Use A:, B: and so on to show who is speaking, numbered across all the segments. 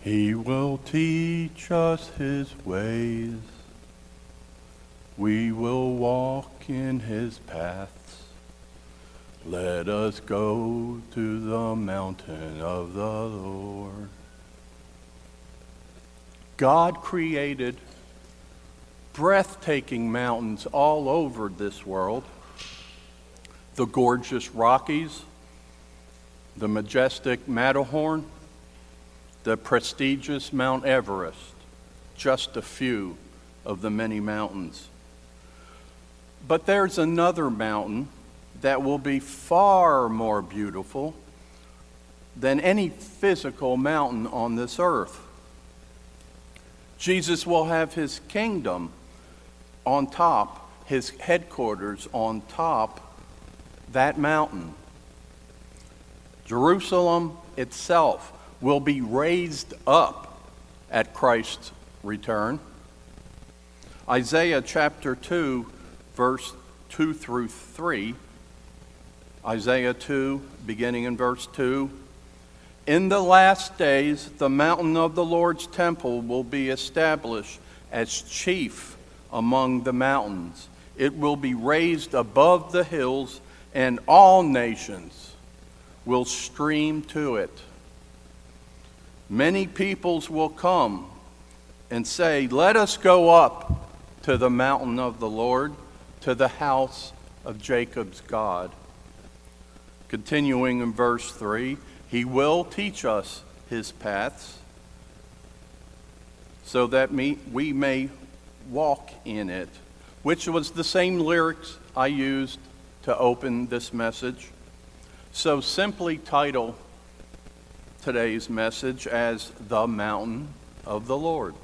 A: He will teach us his ways. We will walk in his paths. Let us go to the mountain of the Lord. God created breathtaking mountains all over this world. The gorgeous Rockies, the majestic Matterhorn, the prestigious Mount Everest, just a few of the many mountains. But there's another mountain that will be far more beautiful than any physical mountain on this earth. Jesus will have his kingdom on top, his headquarters on top that mountain. Jerusalem itself will be raised up at Christ's return. Isaiah chapter 2, verse 2 through 3. Isaiah 2, beginning in verse 2. In the last days, the mountain of the Lord's temple will be established as chief among the mountains. It will be raised above the hills, and all nations will stream to it. Many peoples will come and say, "Let us go up to the mountain of the Lord, to the house of Jacob's God." Continuing in verse 3, he will teach us his paths so that we may walk in it, which was the same lyrics I used to open this message. So simply title today's message as The Mountain of the Lord.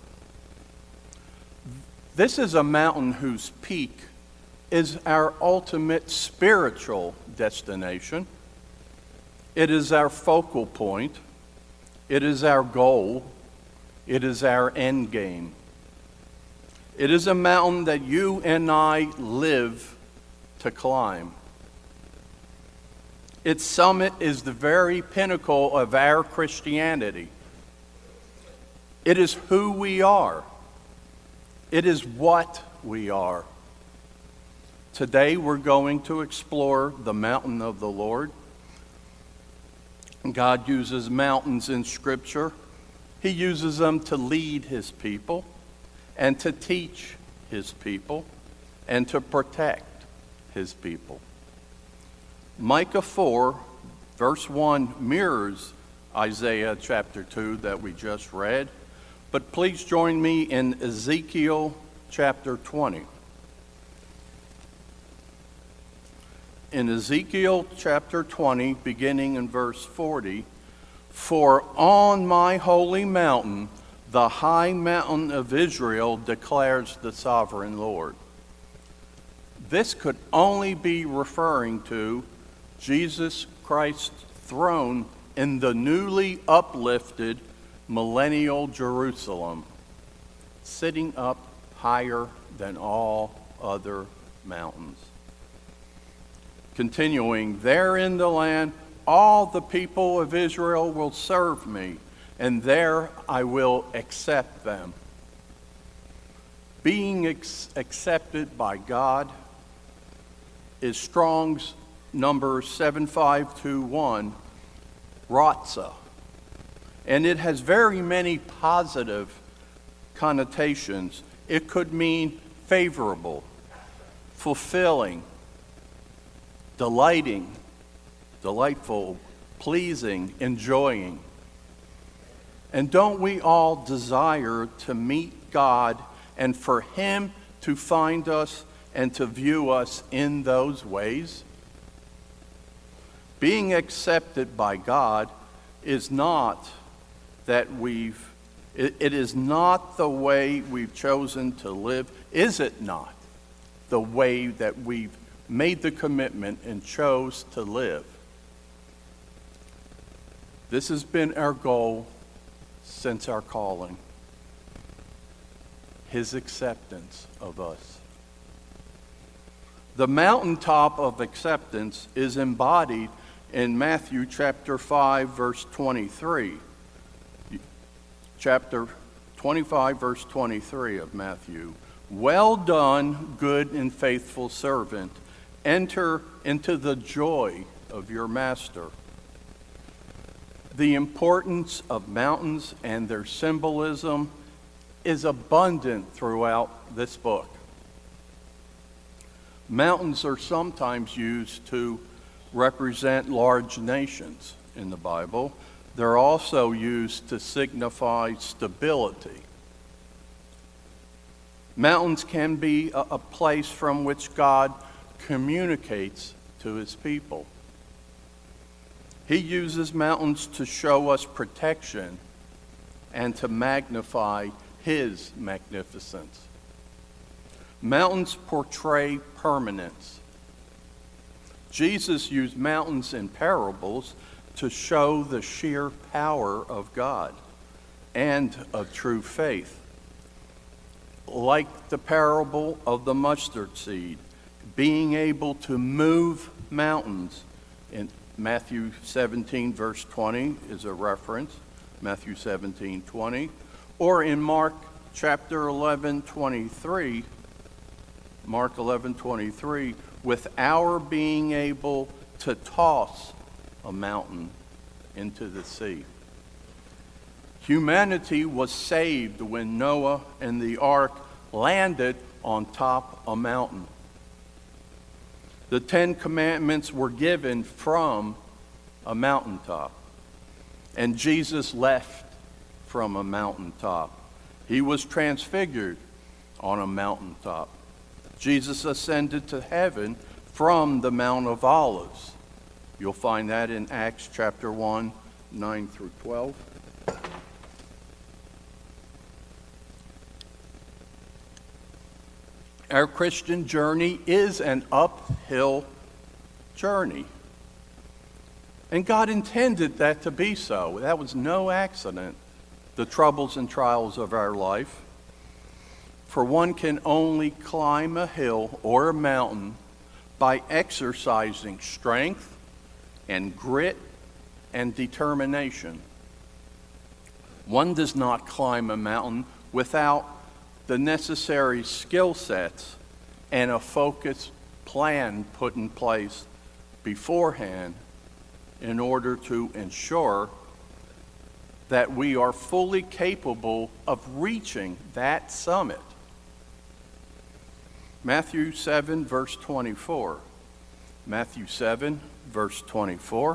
A: This is a mountain whose peak is our ultimate spiritual destination. It is our focal point. It is our goal. It is our end game. It is a mountain that you and I live to climb. Its summit is the very pinnacle of our Christianity. It is who we are. It is what we are. Today we're going to explore the mountain of the Lord. God uses mountains in Scripture. He uses them to lead his people and to teach his people and to protect his people. Micah 4, verse 1 mirrors Isaiah chapter 2 that we just read. But please join me in Ezekiel chapter 20. In Ezekiel chapter 20, beginning in verse 40, "For on my holy mountain, the high mountain of Israel, declares the sovereign Lord." This could only be referring to Jesus Christ's throne in the newly uplifted millennial Jerusalem, sitting up higher than all other mountains. Continuing, "There in the land, all the people of Israel will serve me, and there I will accept them." Being accepted by God is Strong's number 7521, Ratzah. And it has very many positive connotations. It could mean favorable, fulfilling, delighting, delightful, pleasing, enjoying. And don't we all desire to meet God and for him to find us and to view us in those ways? Being accepted by God is not that it is not the way we've chosen to live. Is it not the way that we've made the commitment and chose to live? This has been our goal since our calling. His acceptance of us. The mountaintop of acceptance is embodied in Matthew chapter 5, verse 23. chapter 25, verse 23 of Matthew. Well done, good and faithful servant. Enter into the joy of your master. The importance of mountains and their symbolism is abundant throughout this book. Mountains are sometimes used to represent large nations in the Bible. They're also used to signify stability. Mountains can be a place from which God communicates to his people. He uses mountains to show us protection and to magnify his magnificence. Mountains portray permanence. Jesus used mountains in parables to show the sheer power of God and of true faith. Like the parable of the mustard seed, being able to move mountains. In Matthew 17, verse 20 is a reference, Matthew 17, 20. Or in Mark chapter 11, 23, Mark 11:23, with our being able to toss a mountain into the sea. Humanity was saved when Noah and the ark landed on top of a mountain. The 10 Commandments were given from a mountaintop, and Jesus left from a mountaintop. He was transfigured on a mountaintop. Jesus ascended to heaven from the Mount of Olives. You'll find that in Acts chapter 1, 9 through 12. Our Christian journey is an uphill journey. And God intended that to be so. That was no accident, the troubles and trials of our life. For one can only climb a hill or a mountain by exercising strength and grit and determination. One does not climb a mountain without the necessary skill sets and a focused plan put in place beforehand in order to ensure that we are fully capable of reaching that summit. Matthew 7, verse 24. Matthew 7, verse 24.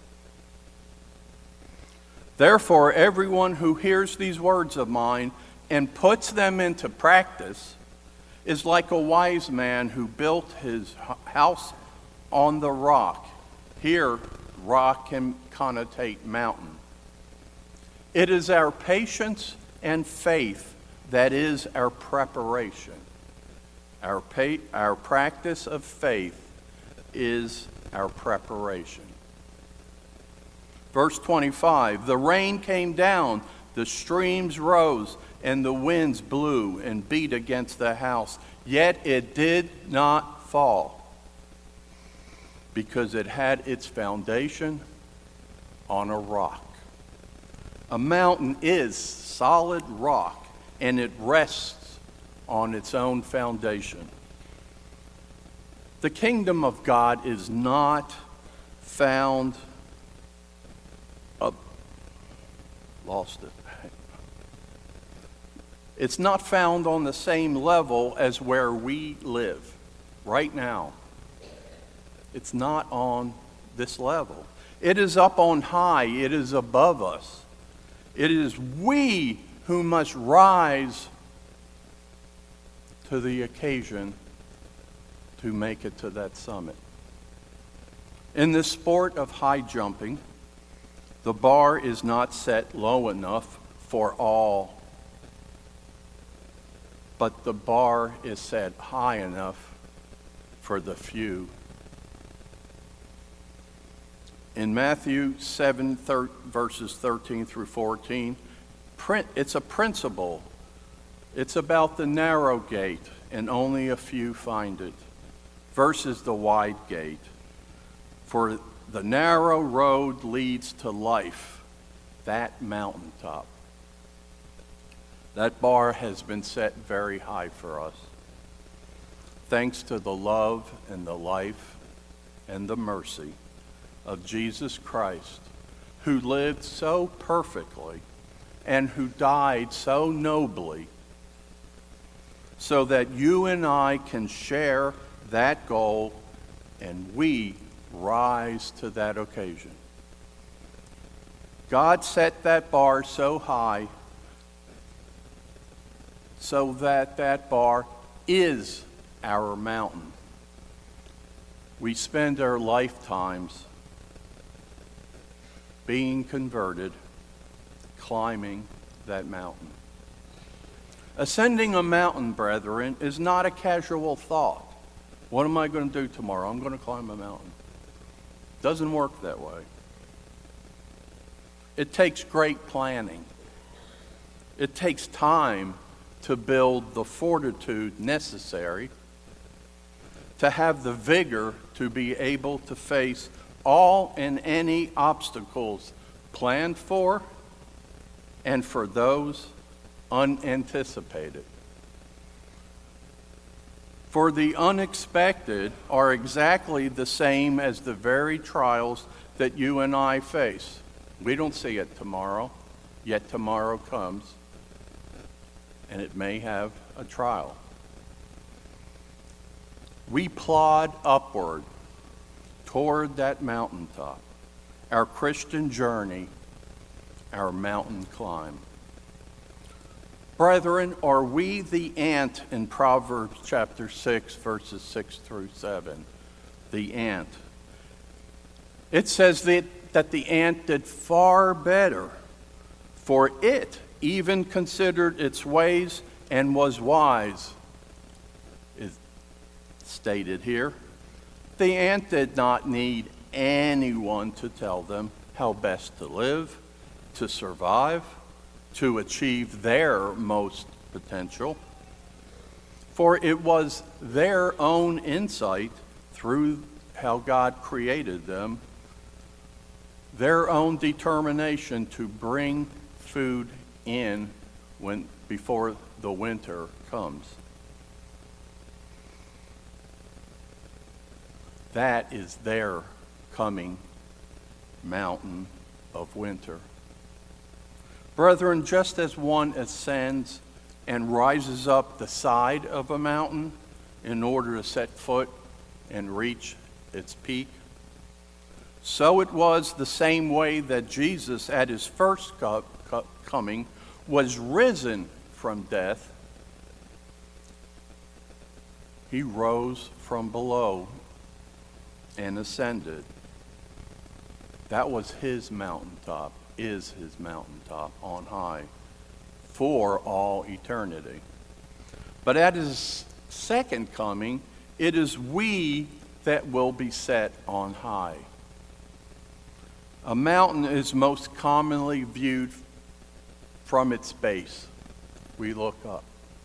A: Therefore, everyone who hears these words of mine and puts them into practice is like a wise man who built his house on the rock. Here, rock can connotate mountain. It is our patience and faith that is our preparation. Our practice of faith is our preparation. Verse 25, the rain came down, the streams rose, and the winds blew and beat against the house. Yet it did not fall, because it had its foundation on a rock. A mountain is solid rock, and it rests on its own foundation. The kingdom of God is not found It's not found on the same level as where we live right now. It's not on this level. It is up on high. It is above us. It is we who must rise to the occasion to make it to that summit. In the sport of high jumping, the bar is not set low enough for all, but the bar is set high enough for the few. In Matthew 7, verses 13 through 14, it's a principle. It's about the narrow gate, and only a few find it, versus the wide gate. For the narrow road leads to life, that mountaintop. That bar has been set very high for us. Thanks to the love and the life and the mercy of Jesus Christ, who lived so perfectly and who died so nobly, so that you and I can share that goal and we rise to that occasion. God set that bar so high so that that bar is our mountain. We spend our lifetimes being converted, climbing that mountain. Ascending a mountain, brethren, is not a casual thought. What am I going to do tomorrow? I'm going to climb a mountain. Doesn't work that way. It takes great planning. It takes time to build the fortitude necessary to have the vigor to be able to face all and any obstacles planned for and for those unanticipated. For the unexpected are exactly the same as the very trials that you and I face. We don't see it tomorrow, yet tomorrow comes, and it may have a trial. We plod upward toward that mountaintop, our Christian journey, our mountain climb. Brethren, are we the ant in Proverbs chapter 6, verses 6 through 7? The ant. It says that the ant did far better, for it even considered its ways and was wise, is stated here. The ant did not need anyone to tell them how best to live, to survive, to achieve their most potential. For it was their own insight through how God created them, their own determination to bring food in before the winter comes. That is their coming mountain of winter. Brethren, just as one ascends and rises up the side of a mountain in order to set foot and reach its peak, so it was the same way that Jesus at his first coming was risen from death. He rose from below and ascended. That was his mountaintop, is his mountaintop on high for all eternity. But at his second coming, it is we that will be set on high. A mountain is most commonly viewed from its base. We look up.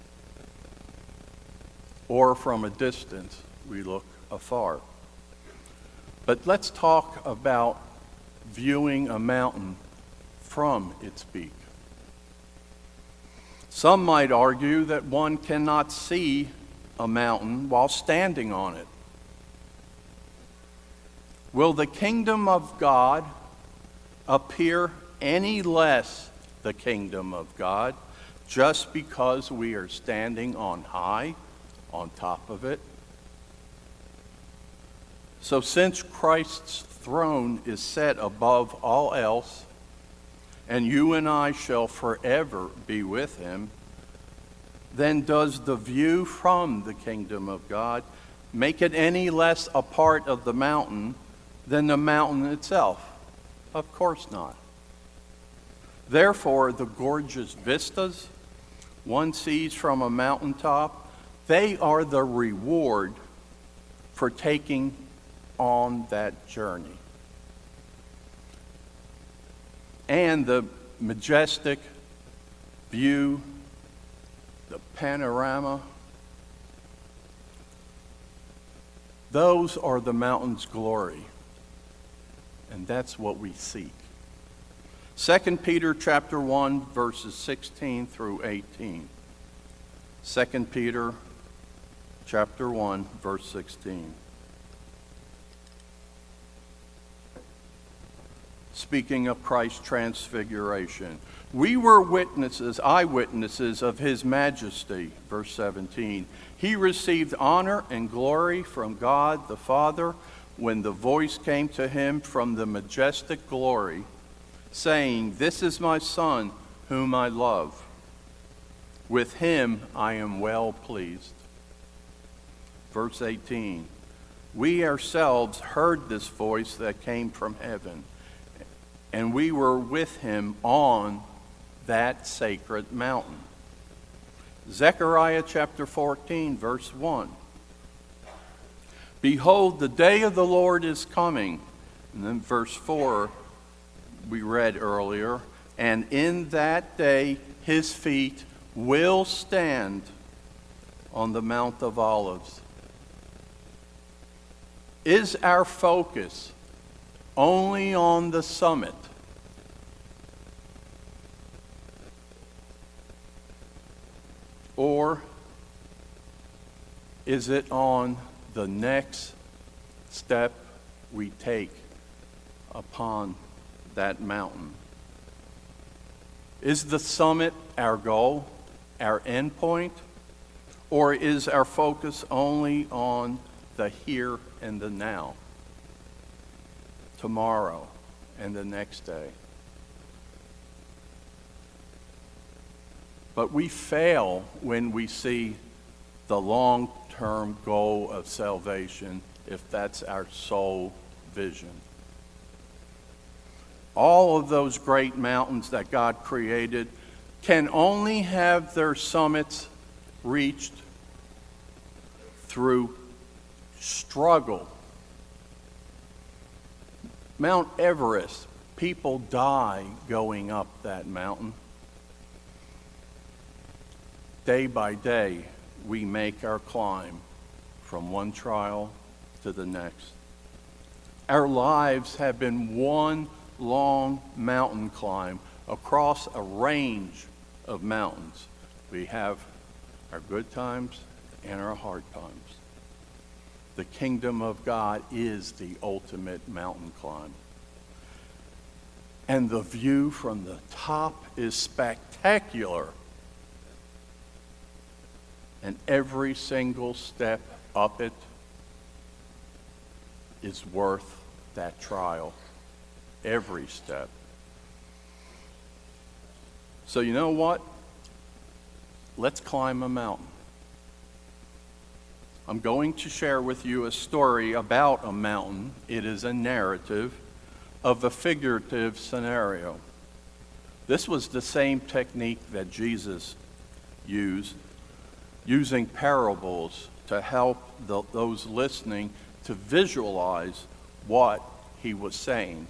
A: Or from a distance, we look afar. But let's talk about viewing a mountain from its peak. Some might argue that one cannot see a mountain while standing on it. Will the kingdom of God appear any less the kingdom of God just because we are standing on high, on top of it? So since Christ's throne is set above all else, and you and I shall forever be with him, then does the view from the kingdom of God make it any less a part of the mountain than the mountain itself? Of course not. Therefore, the gorgeous vistas one sees from a mountaintop, they are the reward for taking on that journey. And the majestic view, the panorama, those are the mountain's glory. And that's what we seek. 2 Peter chapter 1, verses 16 through 18. 2 Peter chapter 1, verse 16. Speaking of Christ's transfiguration, we were witnesses, eyewitnesses of his majesty, verse 17. He received honor and glory from God the Father when the voice came to him from the majestic glory, saying, "This is my Son, whom I love. With him I am well pleased." Verse 18. We ourselves heard this voice that came from heaven, and we were with him on that sacred mountain. Zechariah chapter 14, verse 1. Behold, the day of the Lord is coming. And then verse 4, we read earlier, and in that day his feet will stand on the Mount of Olives. Is our focus only on the summit? Or is it on the next step we take upon that mountain? Is the summit our goal, our end point? Or is our focus only on the here and the now, tomorrow and the next day? But we fail when we see the long-term goal of salvation, if that's our sole vision. All of those great mountains that God created can only have their summits reached through struggle. Mount Everest, people die going up that mountain. Day by day, we make our climb from one trial to the next. Our lives have been one long mountain climb across a range of mountains. We have our good times and our hard times. The kingdom of God is the ultimate mountain climb. And the view from the top is spectacular. And every single step up it is worth that trial. Every step. So you know what? Let's climb a mountain. I'm going to share with you a story about a mountain. It is a narrative of a figurative scenario. This was the same technique that Jesus used, using parables to help those listening to visualize what he was saying,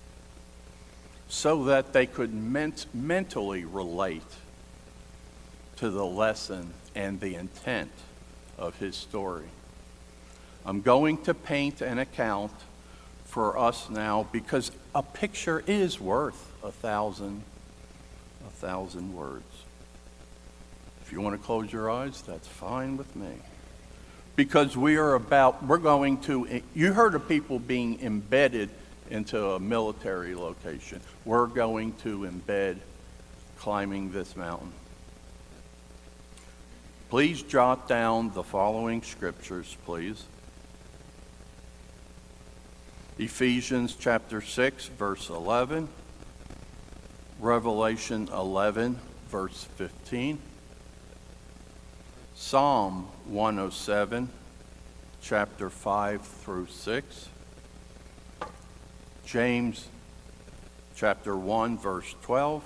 A: so that they could mentally relate to the lesson and the intent of his story. I'm going to paint an account for us now, because a picture is worth a thousand words. If you want to close your eyes, that's fine with me. Because we're going to, you heard of people being embedded into a military location. We're going to embed climbing this mountain. Please jot down the following scriptures, please. Ephesians chapter 6, verse 11. Revelation 11, verse 15. Psalm 107, chapter 5 through 6. James chapter 1, verse 12.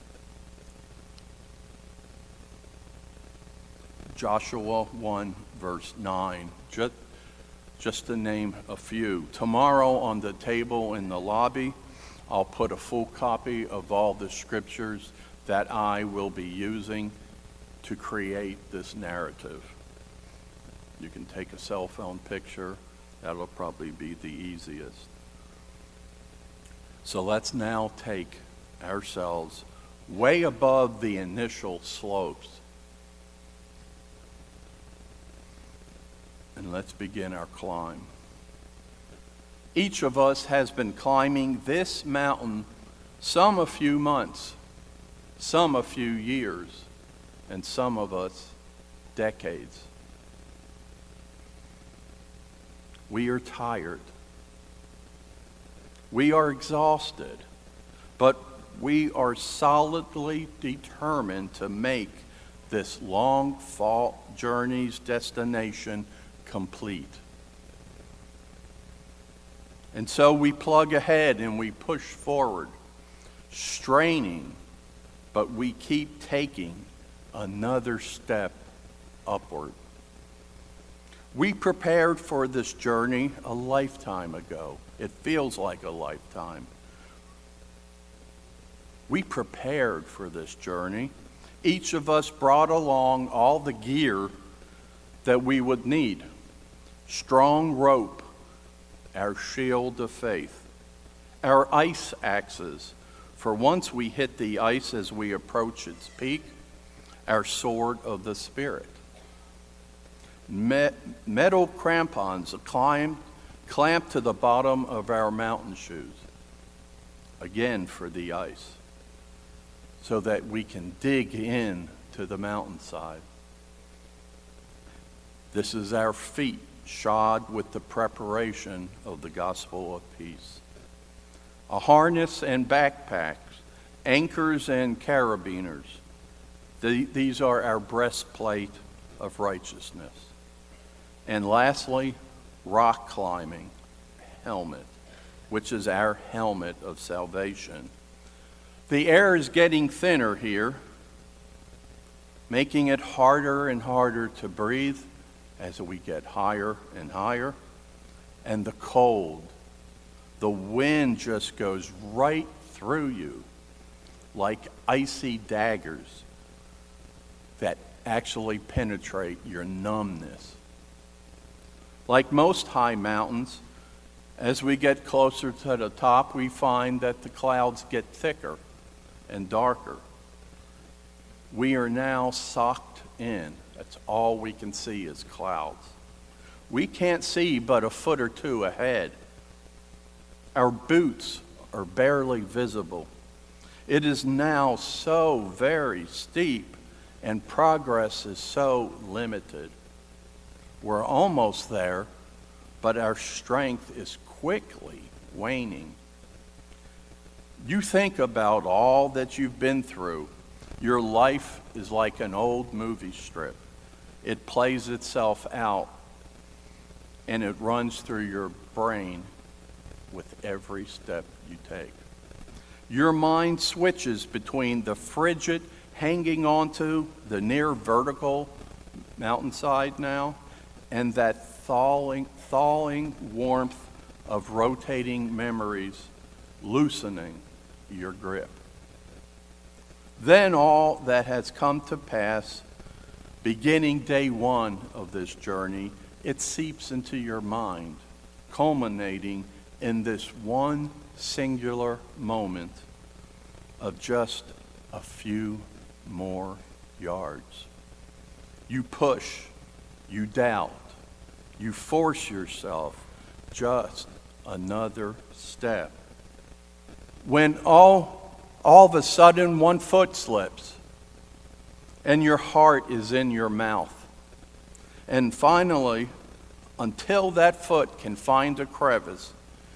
A: Joshua 1, verse 9. Just to name a few. Tomorrow on the table in the lobby, I'll put a full copy of all the scriptures that I will be using to create this narrative. You can take a cell phone picture. That'll probably be the easiest. So let's now take ourselves way above the initial slopes. And let's begin our climb. Each of us has been climbing this mountain, some a few months, some a few years, and some of us decades. We are tired. We are exhausted, but we are solidly determined to make this long fall journey's destination complete. And so we plug ahead and we push forward, straining, but we keep taking another step upward. We prepared for this journey a lifetime ago. It feels like a lifetime. We prepared for this journey. Each of us brought along all the gear that we would need. Strong rope, our shield of faith, our ice axes, for once we hit the ice as we approach its peak, our sword of the Spirit. Metal crampons clamped to the bottom of our mountain shoes, again for the ice, so that we can dig in to the mountainside. This is our feet shod with the preparation of the gospel of peace. A harness and backpacks, anchors and carabiners. These are our breastplate of righteousness. And lastly, rock climbing helmet, which is our helmet of salvation. The air is getting thinner here, making it harder and harder to breathe as we get higher and higher. And the cold, the wind just goes right through you like icy daggers that actually penetrate your numbness. Like most high mountains, as we get closer to the top, we find that the clouds get thicker and darker. We are now socked in. That's all we can see is clouds. We can't see but a foot or two ahead. Our boots are barely visible. It is now so very steep, and progress is so limited. We're almost there, but our strength is quickly waning. You think about all that you've been through. Your life is like an old movie strip. It plays itself out, and it runs through your brain with every step you take. Your mind switches between the frigid hanging onto the near vertical mountainside now, and that thawing warmth of rotating memories loosening your grip. Then all that has come to pass, beginning day one of this journey, it seeps into your mind, culminating in this one singular moment of just a few more yards. You push, you doubt, you force yourself just another step. When all of a sudden one foot slips and your heart is in your mouth. And finally, until that foot can find a crevice,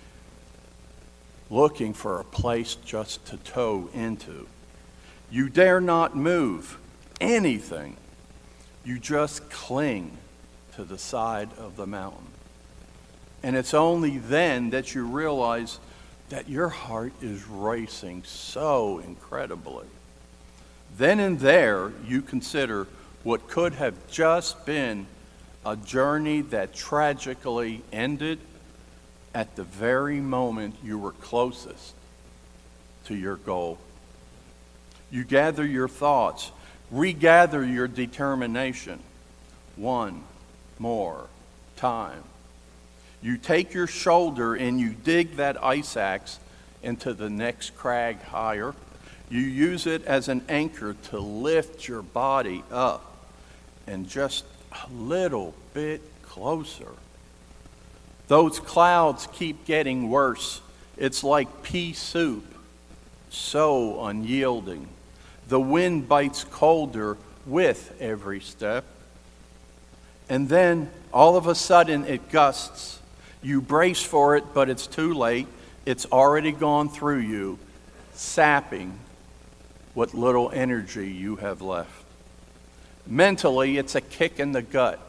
A: looking for a place just to toe into, you dare not move anything. You just cling to the side of the mountain. And it's only then that you realize that your heart is racing so incredibly. Then and there, you consider what could have just been a journey that tragically ended at the very moment you were closest to your goal. You gather your thoughts, regather your determination. One more time. You take your shoulder and you dig that ice axe into the next crag higher You use it as an anchor to lift your body up and just a little bit closer. Those clouds keep getting worse. It's like pea soup, so unyielding. The wind bites colder with every step. And then, all of a sudden, it gusts. You brace for it, but it's too late. It's already gone through you, sapping what little energy you have left. Mentally, it's a kick in the gut.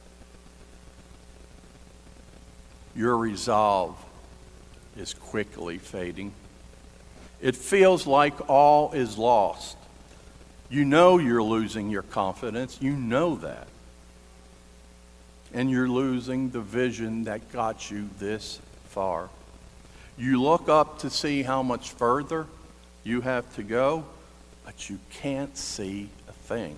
A: Your resolve is quickly fading. It feels like all is lost. You know you're losing your confidence. You know that. And you're losing the vision that got you this far. You look up to see how much further you have to go, but you can't see a thing.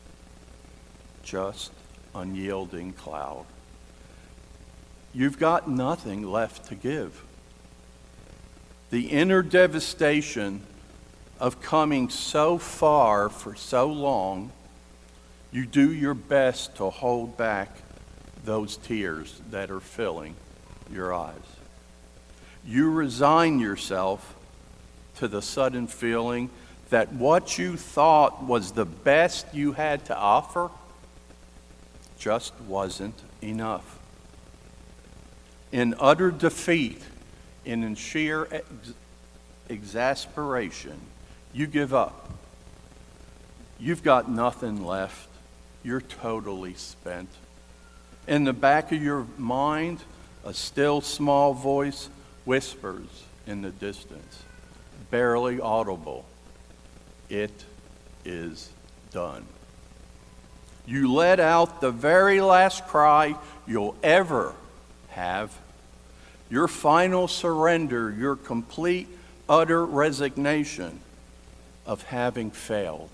A: Just unyielding cloud. You've got nothing left to give. The inner devastation of coming so far for so long, you do your best to hold back those tears that are filling your eyes. You resign yourself to the sudden feeling that what you thought was the best you had to offer just wasn't enough. In utter defeat and in sheer exasperation, you give up. You've got nothing left. You're totally spent. In the back of your mind, a still small voice whispers in the distance, barely audible, "It is done." You let out the very last cry you'll ever have. Your final surrender, your complete, utter resignation of having failed.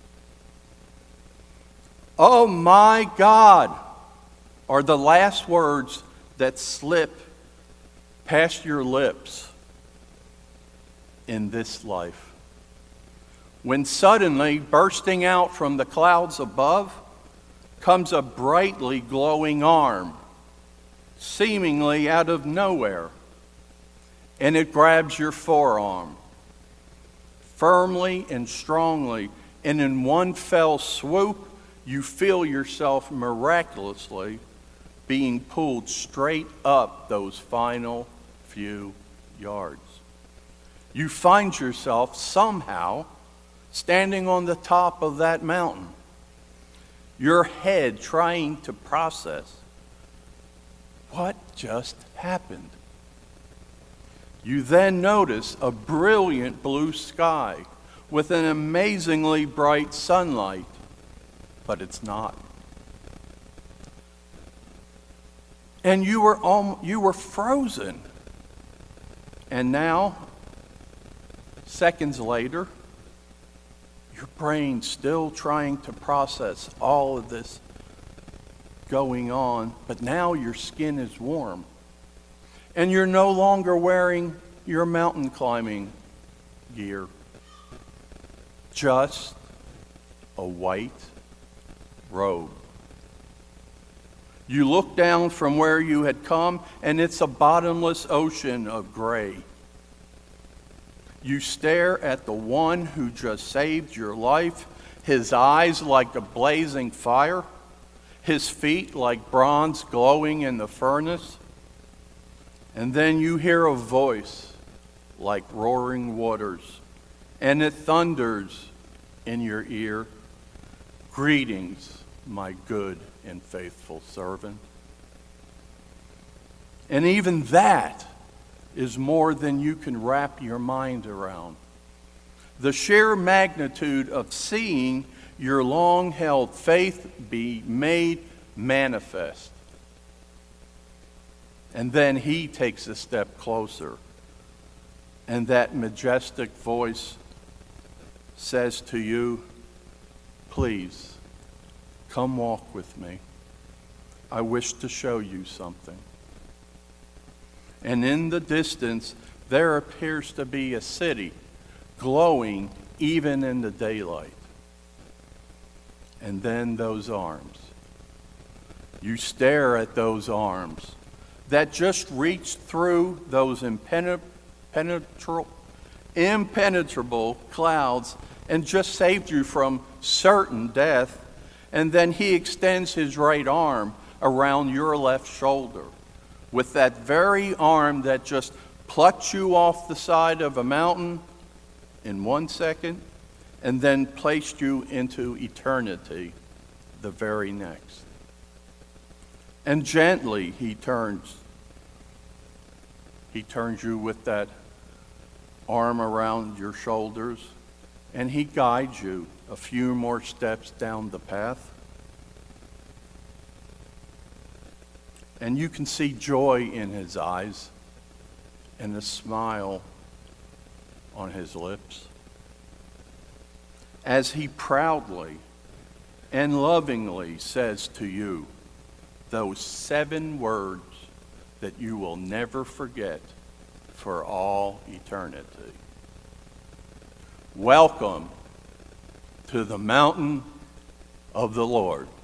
A: "Oh my God," are the last words that slip past your lips in this life. When suddenly, bursting out from the clouds above, comes a brightly glowing arm, seemingly out of nowhere, and it grabs your forearm, firmly and strongly, and in one fell swoop, you feel yourself miraculously being pulled straight up those final few yards. You find yourself somehow standing on the top of that mountain, your head trying to process what just happened. You then notice a brilliant blue sky with an amazingly bright sunlight, but it's not. And you were frozen. And now, seconds later, your brain still trying to process all of this going on, but now your skin is warm. And you're no longer wearing your mountain climbing gear. Just a white robe. You look down from where you had come, and it's a bottomless ocean of gray. You stare at the one who just saved your life, his eyes like a blazing fire, his feet like bronze glowing in the furnace. And then you hear a voice like roaring waters, and it thunders in your ear, "Greetings, my good and faithful servant." And even that is more than you can wrap your mind around. The sheer magnitude of seeing your long-held faith be made manifest. And then he takes a step closer, and that majestic voice says to you, "Please, come walk with me. I wish to show you something." And in the distance, there appears to be a city glowing even in the daylight. And then those arms. You stare at those arms that just reached through those impenetrable clouds and just saved you from certain death. And then he extends his right arm around your left shoulder with that very arm that just plucked you off the side of a mountain in 1 second and then placed you into eternity the very next. And gently he turns you with that arm around your shoulders, and he guides you a few more steps down the path. And you can see joy in his eyes and a smile on his lips as he proudly and lovingly says to you those 7 words that you will never forget for all eternity. Welcome to the mountain of the Lord.